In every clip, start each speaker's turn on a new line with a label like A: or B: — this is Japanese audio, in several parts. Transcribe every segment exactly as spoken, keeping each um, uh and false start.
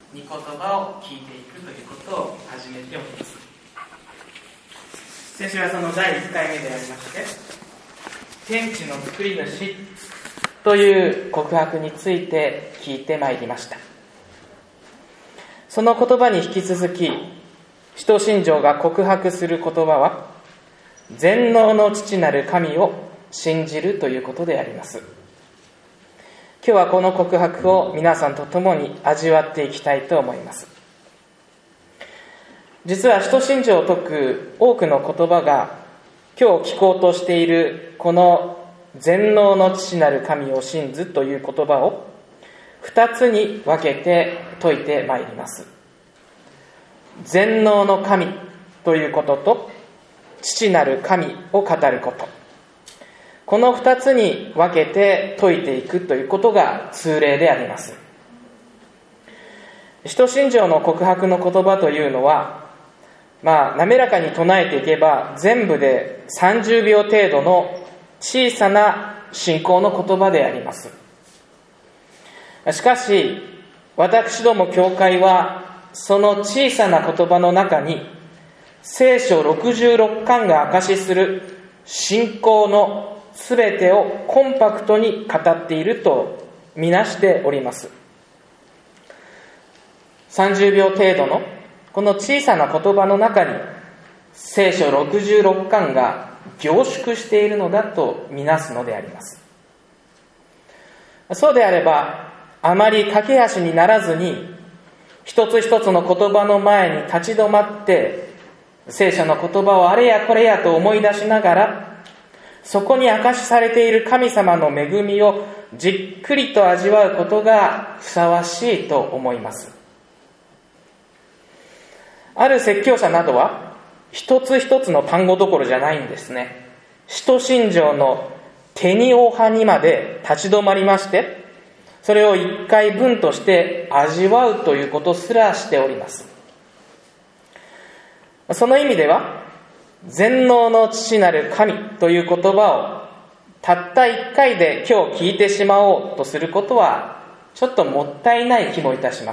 A: 御言葉を聞いていくということを始めております。先週はそのだいいっかいめでありまして、天地の作り主という告白について聞いてまいりました。その言葉に引き続き、使徒信条が告白する言葉は、全能の父なる神を信じるということであります。今日はこの告白を皆さんと共に味わっていきたいと思います。実は使徒信条を説く多くの言葉が、今日聞こうとしているこの全能の父なる神を信ずという言葉を二つに分けて説いてまいります。全能の神ということと、父なる神を語ること、この二つに分けて説いていくということが通例であります。使徒信条の告白の言葉というのは、まあ滑らかに唱えていけば全部でさんじゅうびょう程度の小さな信仰の言葉であります。しかし私ども教会はその小さな言葉の中に聖書ろくじゅうろっかんが証しする信仰のすべてをコンパクトに語っているとみなしております。さんじゅうびょう程度のこの小さな言葉の中に聖書ろくじゅうろっかんが凝縮しているのだとみなすのであります。そうであればあまり駆け足にならずに、一つ一つの言葉の前に立ち止まって聖書の言葉をあれやこれやと思い出しながら、そこに明かしされている神様の恵みをじっくりと味わうことがふさわしいと思います。ある説教者などは一つ一つの単語どころじゃないんですね。使徒信条のテニオ派にまで立ち止まりまして、それを一回分として味わうということすらしております。その意味では、全能の父なる神という言葉をたった一回で今日聞いてしまおうとすることはちょっともったいない気もいたします。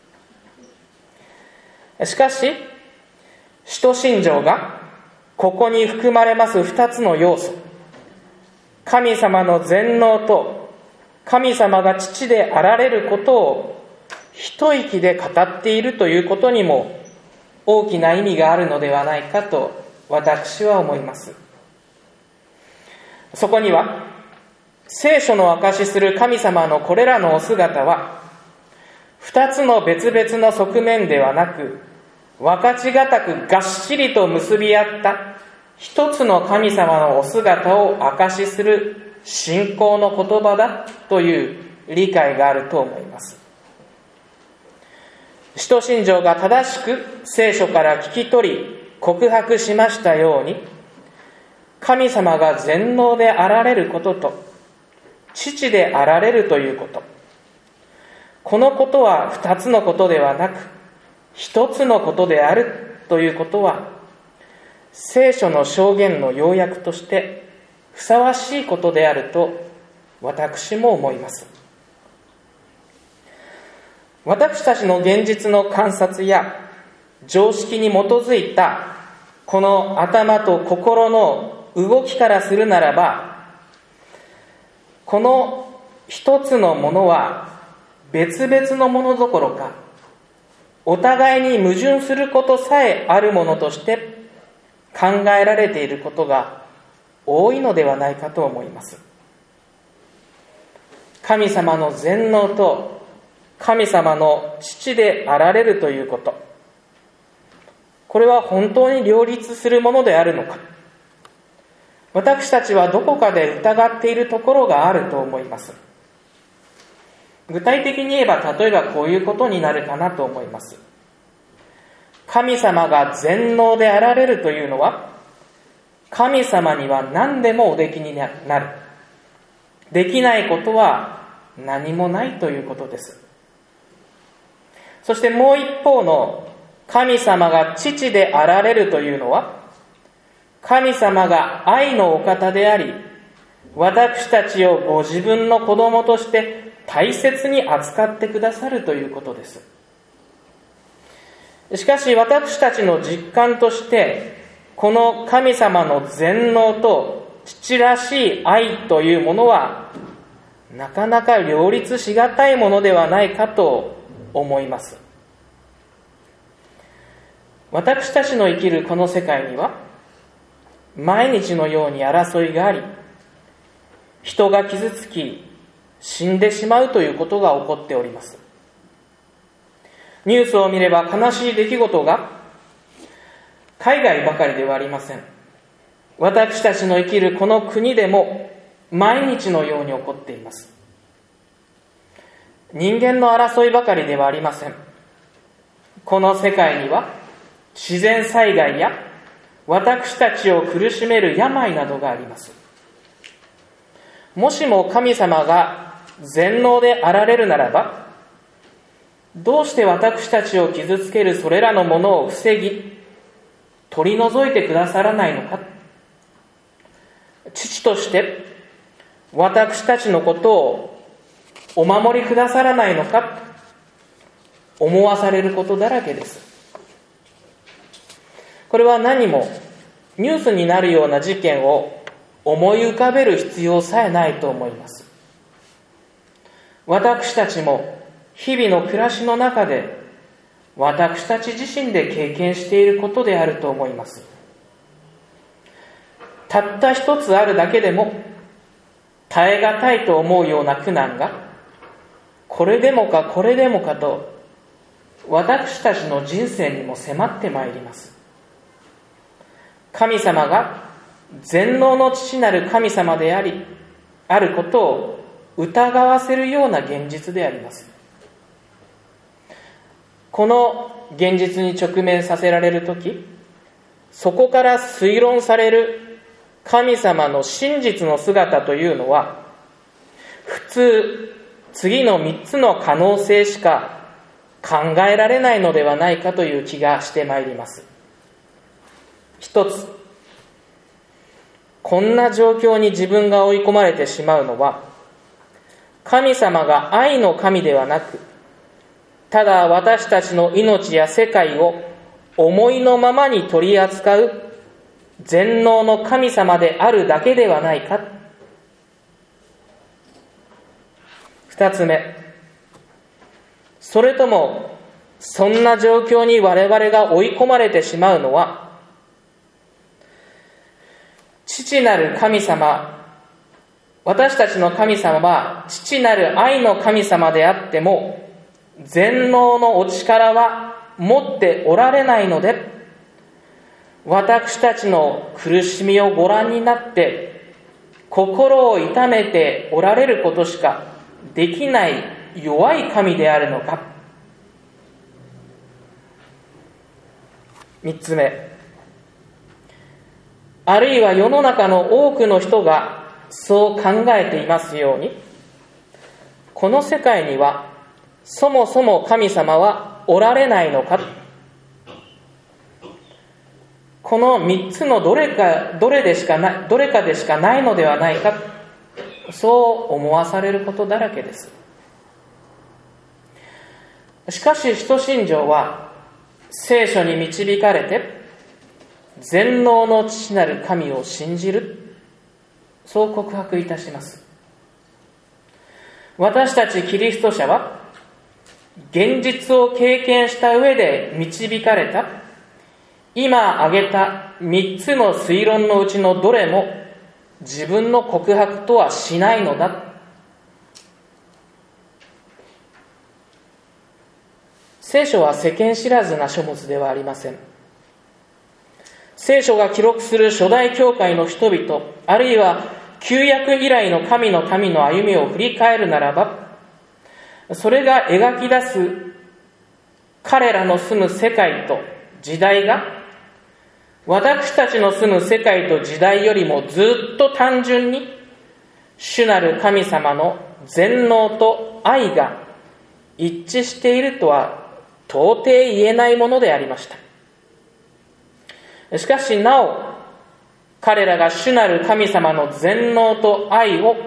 A: しかし使徒信条がここに含まれます二つの要素、神様の全能と神様が父であられることを一息で語っているということにも大きな意味があるのではないかと私は思います。そこには聖書の証しする神様のこれらのお姿は二つの別々の側面ではなく、分かちがたくがっしりと結び合った一つの神様のお姿を証しする信仰の言葉だという理解があると思います。使徒信条が正しく聖書から聞き取り告白しましたように、神様が全能であられることと父であられるということ、このことは二つのことではなく一つのことであるということは、聖書の証言の要約としてふさわしいことであると私も思います。私たちの現実の観察や常識に基づいたこの頭と心の動きからするならば、この一つのものは別々のものどころか、お互いに矛盾することさえあるものとして考えられていることが多いのではないかと思います。神様の全能と神様の父であられるということ、これは本当に両立するものであるのか、私たちはどこかで疑っているところがあると思います。具体的に言えば、例えばこういうことになるかなと思います。神様が全能であられるというのは、神様には何でもおできになる、できないことは何もないということです。そしてもう一方の神様が父であられるというのは、神様が愛のお方であり、私たちをご自分の子供として大切に扱ってくださるということです。 しかし私たちの実感として、この神様の全能と父らしい愛というものは、なかなか両立しがたいものではないかと思います。私たちの生きるこの世界には、毎日のように争いがあり、人が傷つき、死んでしまうということが起こっております。ニュースを見れば悲しい出来事が海外ばかりではありません。私たちの生きるこの国でも毎日のように起こっています。人間の争いばかりではありません。この世界には自然災害や私たちを苦しめる病などがあります。もしも神様が全能であられるならば、どうして私たちを傷つけるそれらのものを防ぎ、取り除いてくださらないのか。父として私たちのことをお守りくださらないのかと思わされることだらけです。これは何もニュースになるような事件を思い浮かべる必要さえないと思います。私たちも日々の暮らしの中で私たち自身で経験していることであると思います。たった一つあるだけでも耐え難いと思うような苦難がこれでもかこれでもかと私たちの人生にも迫ってまいります。神様が全能の父なる神様でありあることを疑わせるような現実であります。この現実に直面させられるとき、そこから推論される神様の真実の姿というのは、普通次のみっつの可能性しか考えられないのではないかという気がしてまいります。一つ、こんな状況に自分が追い込まれてしまうのは、神様が愛の神ではなく、ただ私たちの命や世界を思いのままに取り扱う全能の神様であるだけではないか。二つ目、それともそんな状況に我々が追い込まれてしまうのは、父なる神様、私たちの神様は父なる愛の神様であっても、全能のお力は持っておられないので、私たちの苦しみをご覧になって心を痛めておられることしかできない弱い神であるのか。三つ目、あるいは世の中の多くの人がそう考えていますように、この世界にはそもそも神様はおられないのか。この三つのどれかどれでしかないどれかでしかないのではないか、そう思わされることだらけです。しかし使徒信条は聖書に導かれて全能の父なる神を信じる、そう告白いたします。私たちキリスト者は現実を経験した上で導かれた今挙げた三つの推論のうちのどれも自分の告白とはしないのだ。聖書は世間知らずな書物ではありません。聖書が記録する初代教会の人々、あるいは旧約以来の神の民の歩みを振り返るならば、それが描き出す彼らの住む世界と時代が私たちの住む世界と時代よりもずっと単純に主なる神様の全能と愛が一致しているとは到底言えないものでありました。しかしなお彼らが主なる神様の全能と愛を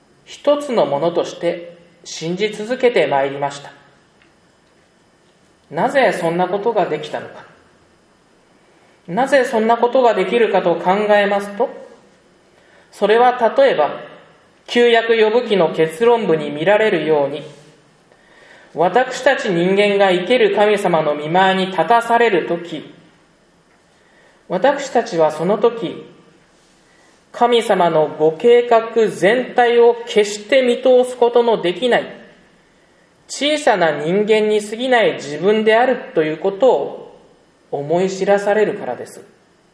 A: 一つのものとして信じ続けてまいりました。 なぜそんなことができたのか。なぜそんなことができるかと考えますと、それは例えば旧約ヨブ記の結論部に見られるように、私たち人間が生ける神様の御前に立たされるとき、私たちはその時、神様のご計画全体を決して見通すことのできない小さな人間に過ぎない自分であるということを思い知らされるからです。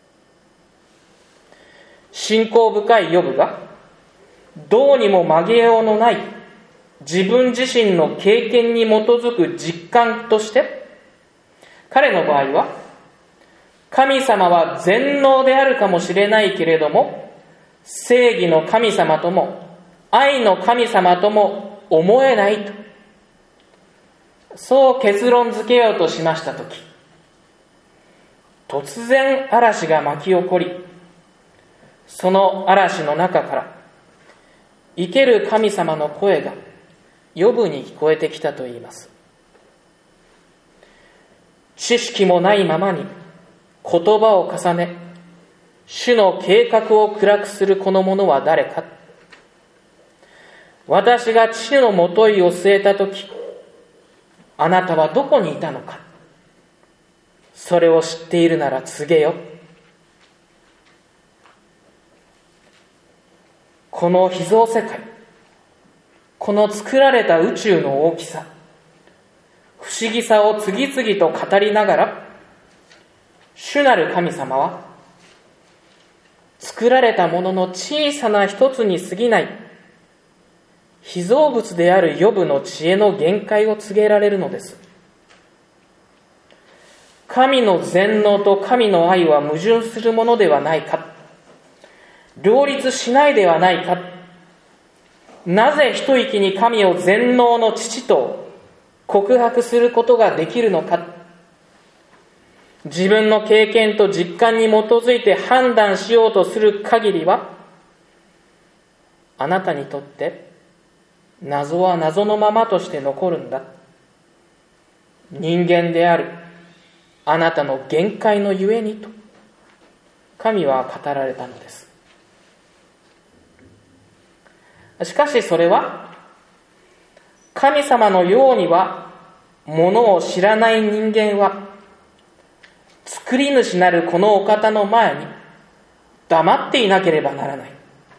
A: 信仰深いヨブがどうにも曲げようのない自分自身の経験に基づく実感として、彼の場合は神様は全能であるかもしれないけれども、正義の神様とも愛の神様とも思えないと、そう結論付けようとしましたとき、突然嵐が巻き起こり、その嵐の中から生ける神様の声がヨブに聞こえてきたといいます。知識もないままに言葉を重ね、主の計画を暗くするこの者は誰か。私が地のもといを据えたとき、あなたはどこにいたのか。それを知っているなら告げよ。この秘蔵世界、この作られた宇宙の大きさ、不思議さを次々と語りながら、主なる神様は作られたものの小さな一つに過ぎない被造物であるヨブの知恵の限界を告げられるのです。神の全能と神の愛は矛盾するものではないか、両立しないではないか、なぜ一息に神を全能の父と告白することができるのか、自分の経験と実感に基づいて判断しようとする限りは、あなたにとって謎は謎のままとして残るんだ。人間であるあなたの限界のゆえにと神は語られたのです。しかしそれは神様のようにはものを知らない人間は作り主なるこのお方の前に黙っていなければならない。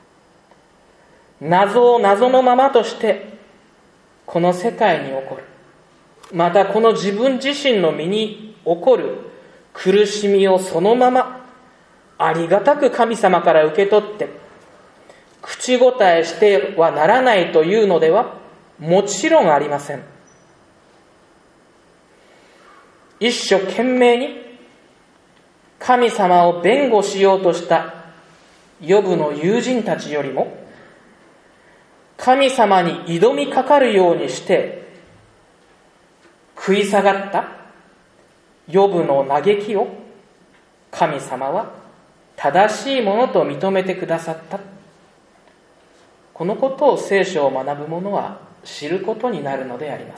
A: 謎を謎のままとしてこの世界に起こる、またこの自分自身の身に起こる苦しみをそのままありがたく神様から受け取って口答えしてはならないというのではもちろんありません。一生懸命に神様を弁護しようとしたヨブの友人たちよりも、神様に挑みかかるようにして食い下がったヨブの嘆きを神様は正しいものと認めてくださった。このことを聖書を学ぶ者は知ることになるのであります。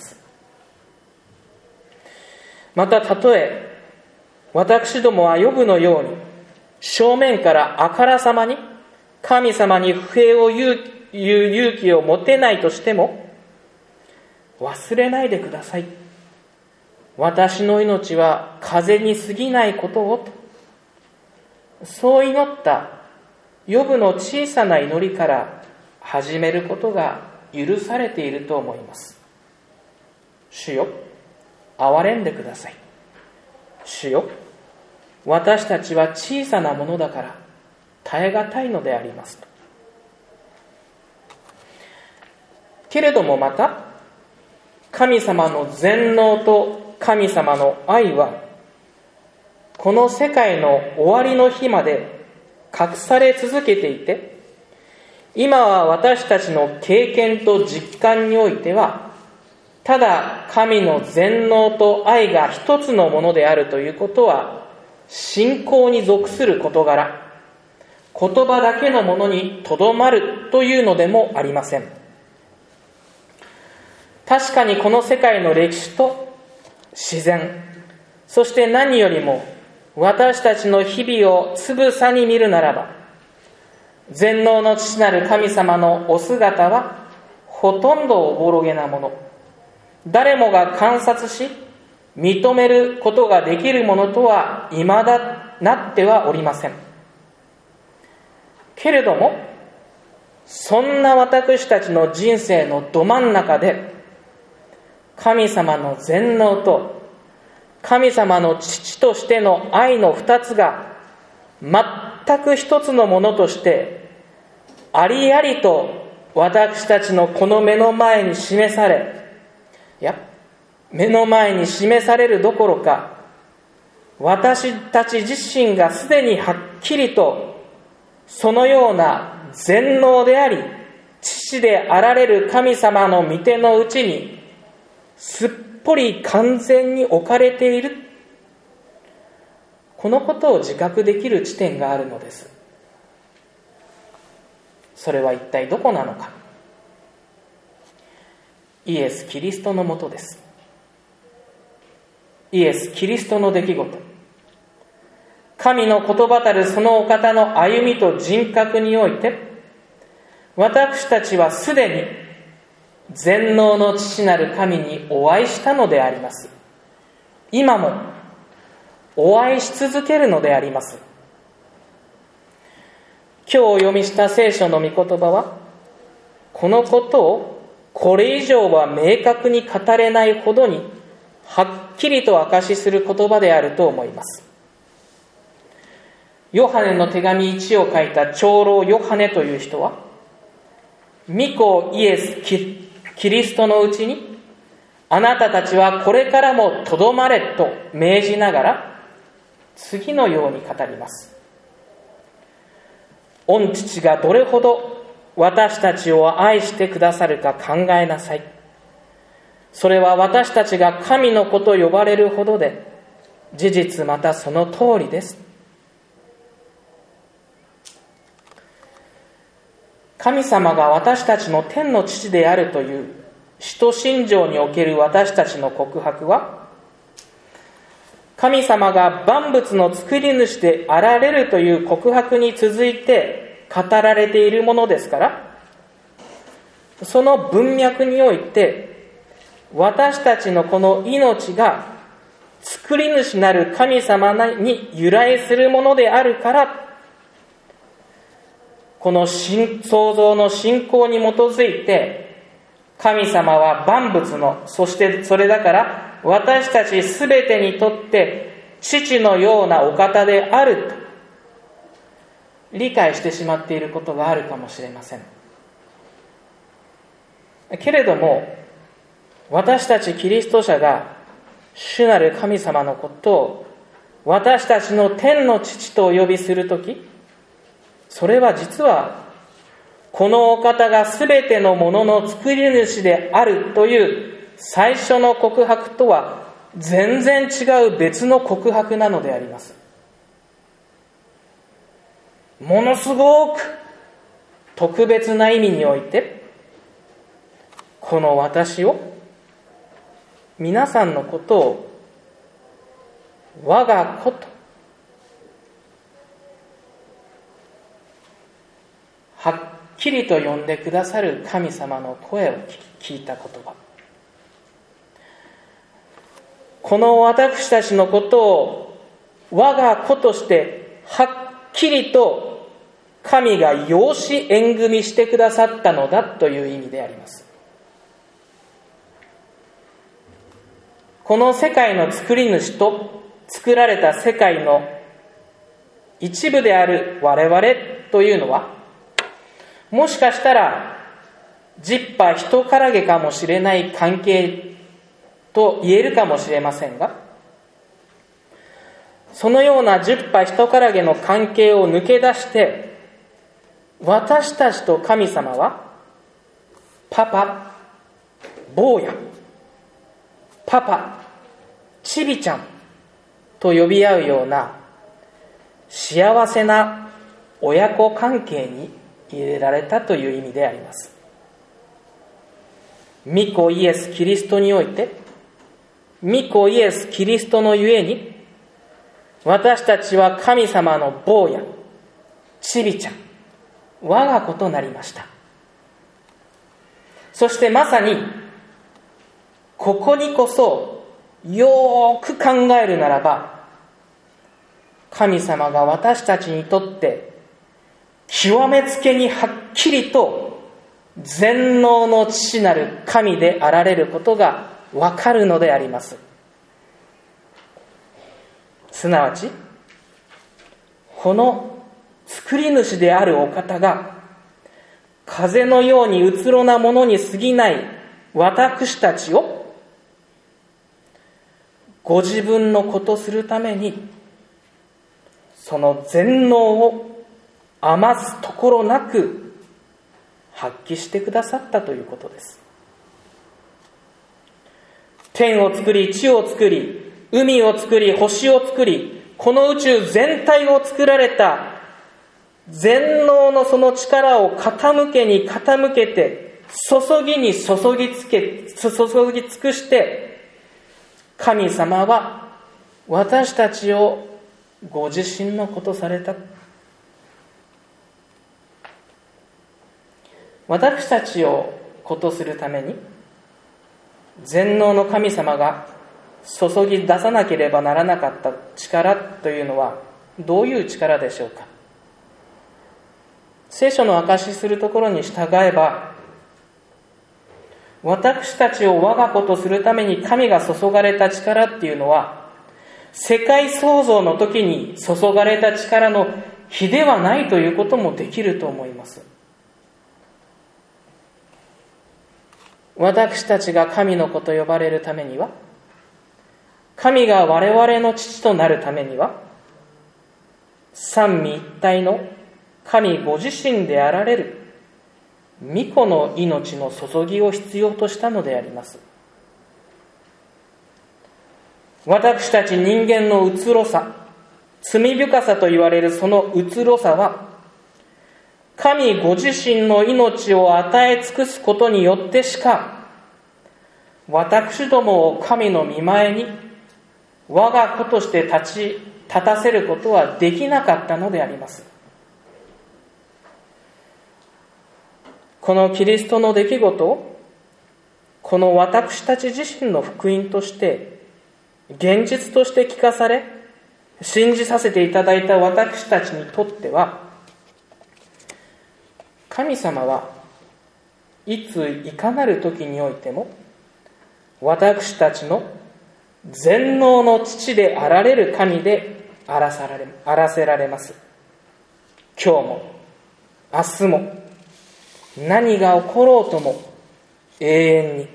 A: またたとえ私どもはヨブのように正面からあからさまに神様に不平を言う勇気を持てないとしても、忘れないでください。私の命は風に過ぎないことをと、そう祈ったヨブの小さな祈りから始めることが許されていると思います。主よ、憐れんでください。主よ、私たちは小さなものだから耐え難いのでありますと。けれどもまた神様の全能と神様の愛はこの世界の終わりの日まで隠され続けていて、今は私たちの経験と実感においてはただ神の全能と愛が一つのものであるということは信仰に属する事柄、言葉だけのものにとどまるというのでもありません。確かにこの世界の歴史と自然、そして何よりも私たちの日々をつぶさに見るならば、全能の父なる神様のお姿はほとんどおぼろげなもの、誰もが観察し認めることができるものとは未だなってはおりません。けれども、そんな私たちの人生のど真ん中で、神様の全能と神様の父としての愛の二つが全く一つのものとしてありありと私たちのこの目の前に示され、いや目の前に示されるどころか、私たち自身がすでにはっきりとそのような全能であり父であられる神様の御手のうちにすっぽり完全に置かれている、このことを自覚できる地点があるのです。それは一体どこなのか。イエス・キリストのもとです。イエス・キリストの出来事、神の言葉たるそのお方の歩みと人格において、私たちはすでに全能の父なる神にお会いしたのであります。今もお会いし続けるのであります。今日お読みした聖書の御言葉は、このことをこれ以上は明確に語れないほどにはっきりと証しする言葉であると思います。ヨハネの手紙いちを書いた長老ヨハネという人は、御子イエス キ, キリストのうちにあなたたちはこれからもとどまれと命じながら次のように語ります。御父がどれほど私たちを愛してくださるか考えなさい。それは私たちが神の子と呼ばれるほどで、事実またその通りです。神様が私たちの天の父であるという使徒信条における私たちの告白は、神様が万物の作り主であられるという告白に続いて語られているものですから、その文脈において私たちのこの命が作り主なる神様に由来するものであるから、この創造の信仰に基づいて、神様は万物の、そしてそれだから私たちすべてにとって父のようなお方であると理解してしまっていることがあるかもしれません。けれども、私たちキリスト者が主なる神様のことを私たちの天の父とお呼びするとき、それは実はこのお方がすべてのものの作り主であるという最初の告白とは全然違う別の告白なのであります。ものすごく特別な意味において、この私を、皆さんのことを我が子とはっきりと呼んでくださる神様の声を聞いた言葉、この私たちのことを我が子としてはっきりと神が養子縁組してくださったのだという意味であります。この世界の作り主と作られた世界の一部である我々というのは、もしかしたら十羽人からげかもしれない関係と言えるかもしれませんが、そのような十羽人からげの関係を抜け出して、私たちと神様はパパ、坊や、パパ、ちびちゃんと呼び合うような幸せな親子関係に入れられたという意味であります。御子イエス・キリストにおいて、 御子イエス・キリストのゆえに、私たちは神様の坊や、ちびちゃん、我が子となりました。そしてまさに、ここにこそ、よーく考えるならば、神様が私たちにとって、極めつけにはっきりと、全能の父なる神であられることがわかるのであります。すなわち、この作り主であるお方が、風のようにうつろなものに過ぎない私たちを、ご自分のことするために、その全能を余すところなく発揮してくださったということです。天を作り、地を作り、海を作り、星を作り、この宇宙全体を作られた全能のその力を傾けに傾けて、注ぎに注ぎつけ、注ぎ尽くして、神様は私たちをご自身のことされた。私たちをことするために、全能の神様が注ぎ出さなければならなかった力というのはどういう力でしょうか。聖書の証しするところに従えば、私たちを我が子とするために神が注がれた力っていうのは、世界創造の時に注がれた力の比ではないということもできると思います。私たちが神の子と呼ばれるためには、神が我々の父となるためには、三位一体の神ご自身であられる御子の命の注ぎを必要としたのであります。私たち人間のうつろさ、罪深さと言われるそのうつろさは、神ご自身の命を与え尽くすことによってしか、私どもを神の御前に我が子として立ち立たせることはできなかったのであります。このキリストの出来事を、この私たち自身の福音として、現実として聞かされ、信じさせていただいた私たちにとっては、神様はいついかなる時においても、私たちの全能の父であられる神であらさられ、あらせられます。今日も、明日も、何が起ころうとも永遠に。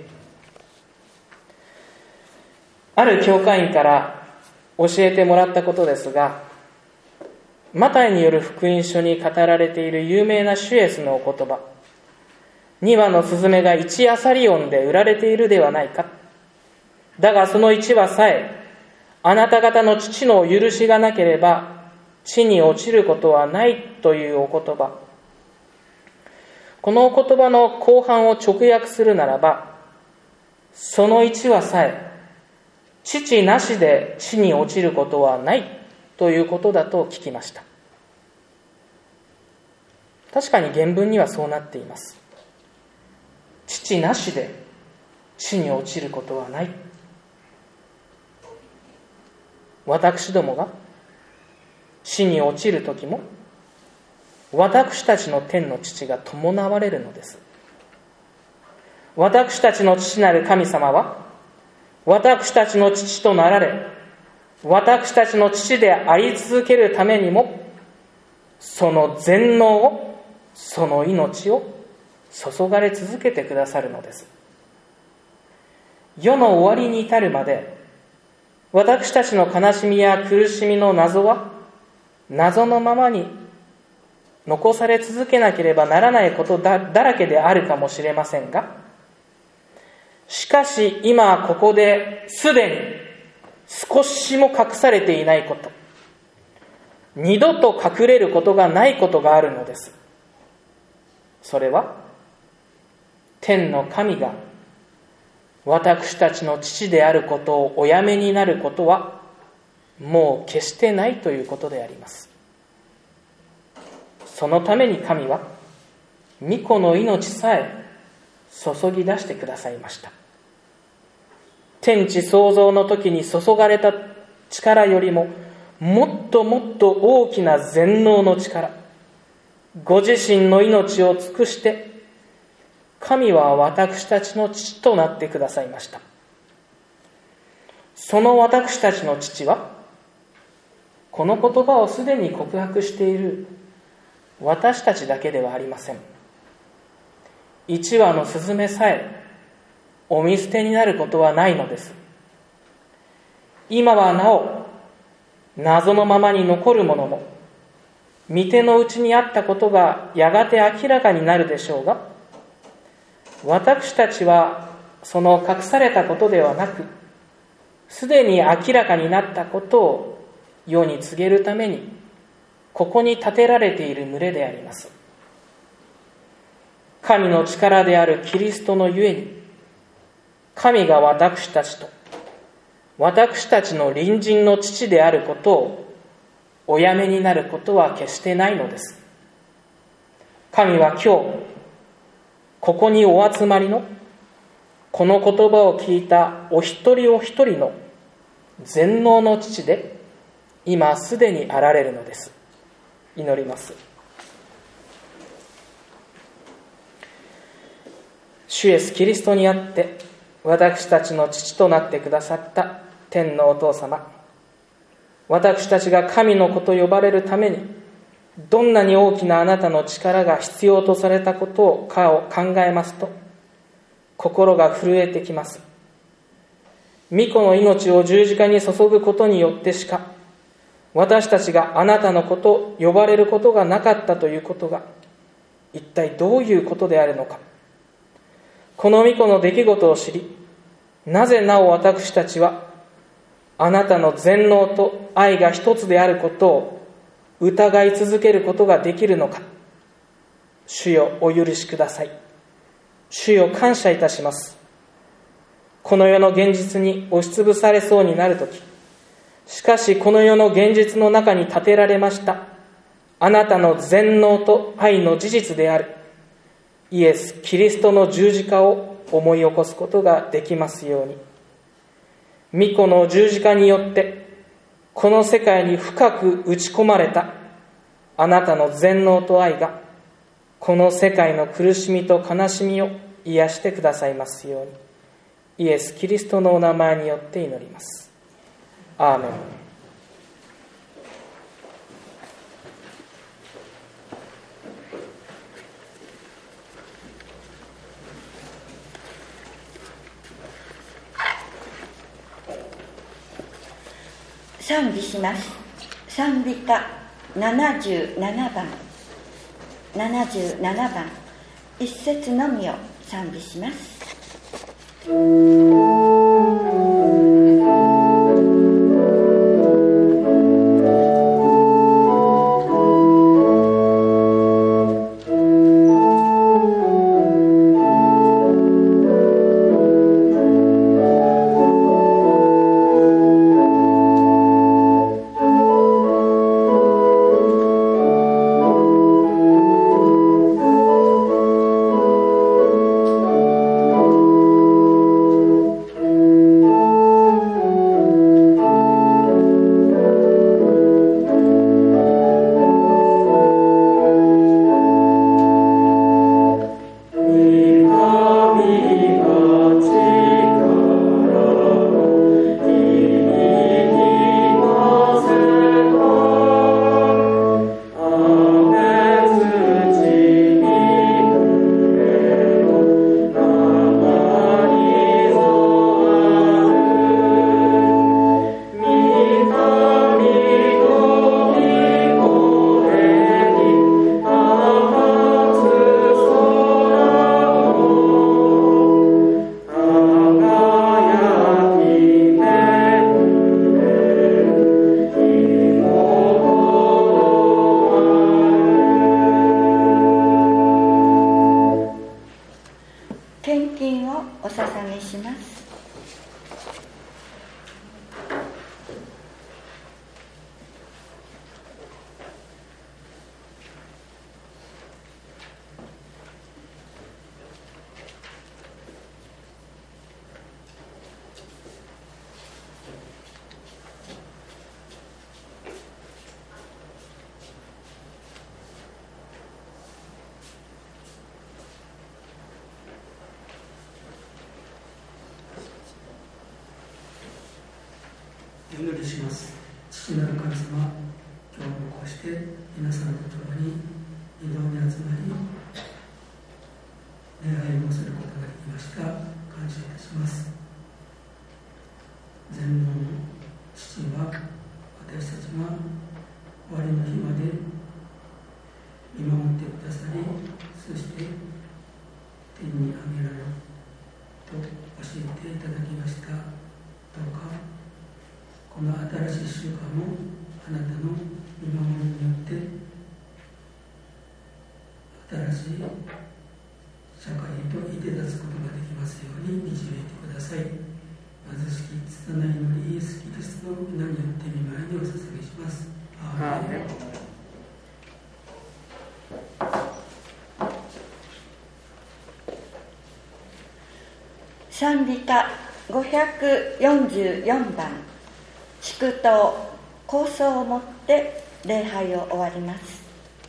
A: ある教会員から教えてもらったことですが、マタイによる福音書に語られている有名なシュエスのお言葉、にわのスズメがいちアサリオンで売られているではないか。だがそのいちわさえあなた方の父の許しがなければ地に落ちることはないというお言葉。このお言葉の後半を直訳するならば、そのいちわさえ父なしで地に落ちることはないということだと聞きました。確かに原文にはそうなっています。父なしで地に落ちることはない。私どもが地に落ちるときも、私たちの天の父が伴われるのです。私たちの父なる神様は、私たちの父となられ、私たちの父であり続けるためにも、その全能を、その命を注がれ続けてくださるのです。世の終わりに至るまで、私たちの悲しみや苦しみの謎は、謎のままに残され続けなければならないことだらけであるかもしれませんが、しかし今ここですでに少しも隠されていないこと、二度と隠れることがないことがあるのです。それは天の神が私たちの父であることをおやめになることはもう決してないということであります。そのために神は御子の命さえ注ぎ出してくださいました。天地創造の時に注がれた力よりももっともっと大きな全能の力、ご自身の命を尽くして神は私たちの父となってくださいました。その私たちの父はこの言葉をすでに告白している私たちだけではありません。一羽のスズメさえお見捨てになることはないのです。今はなお謎のままに残るものも御手の内にあったことがやがて明らかになるでしょうが、私たちはその隠されたことではなく、すでに明らかになったことを世に告げるためにここに立てられている群れであります。神の力であるキリストのゆえに、神が私たちと私たちの隣人の父であることをおやめになることは決してないのです。神は今日ここにお集まりのこの言葉を聞いたお一人お一人の全能の父で今すでにあられるのです。祈ります。主イエスキリストにあって私たちの父となってくださった天のお父様、私たちが神の子と呼ばれるためにどんなに大きなあなたの力が必要とされたことを考えますと心が震えてきます。御子の命を十字架に注ぐことによってしか私たちがあなたの子と呼ばれることがなかったということが一体どういうことであるのか。この御子の出来事を知り、なぜなお私たちはあなたの全能と愛が一つであることを疑い続けることができるのか。主よお許しください。主よ感謝いたします。この世の現実に押しつぶされそうになるとき、しかしこの世の現実の中に立てられましたあなたの全能と愛の事実であるイエス・キリストの十字架を思い起こすことができますように。御子の十字架によってこの世界に深く打ち込まれたあなたの全能と愛がこの世界の苦しみと悲しみを癒してくださいますように。イエス・キリストのお名前によって祈ります。アーメン。
B: 賛美します。賛美歌ななじゅうななばん、ななじゅうななばん、一節のみを賛美します。
C: お祈りします。父なる神様、今日もこうして皆さんと共に移動に集まり礼拝をすることができました。感謝いたします。全能の父は私たちが終わりの日まで見守ってくださり、そして天に上げられると教えていただきました。どうかこの新しい週間もあなたの見守りによって新しい社会へといで立つことができますように導いてください。貧しき拙いのにイエス・キリストの皆によって御前にお捧げします。アーメン。
B: 賛美歌ごひゃくよんじゅうよんばん、祝祷構想をもって礼拝を終わります。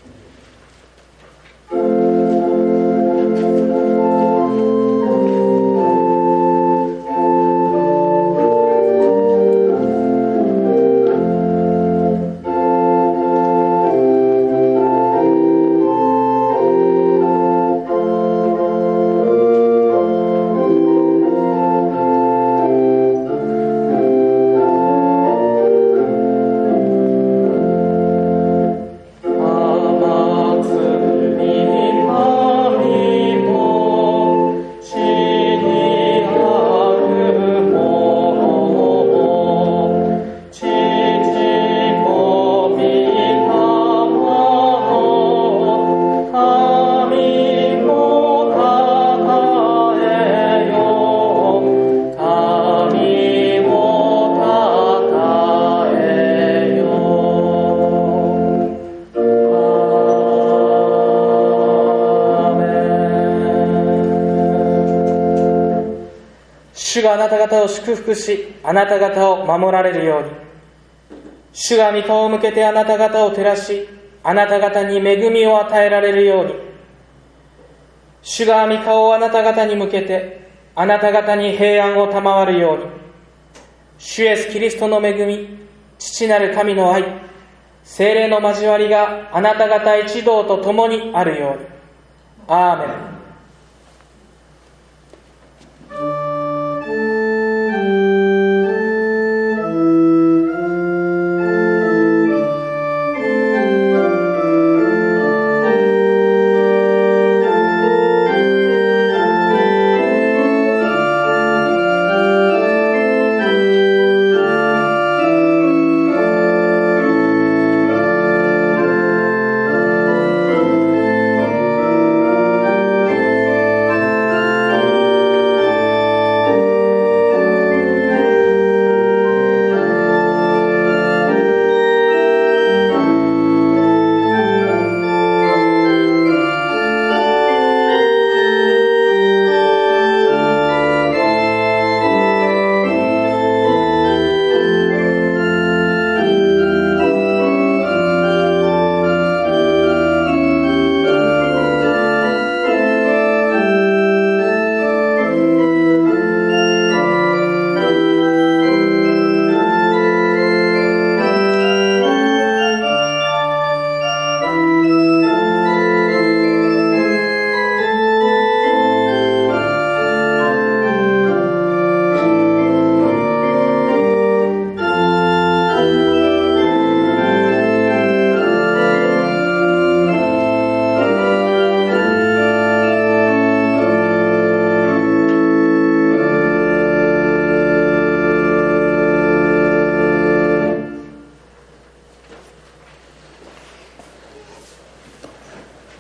A: 主があなた方を祝福し、あなた方を守られるように。主が御顔を向けてあなた方を照らし、あなた方に恵みを与えられるように。主が御顔をあなた方に向けて、あなた方に平安を賜るように。主イエスキリストの恵み、父なる神の愛、聖霊の交わりがあなた方一同と共にあるように。アーメン。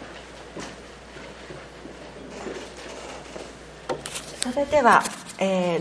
B: それでは、えー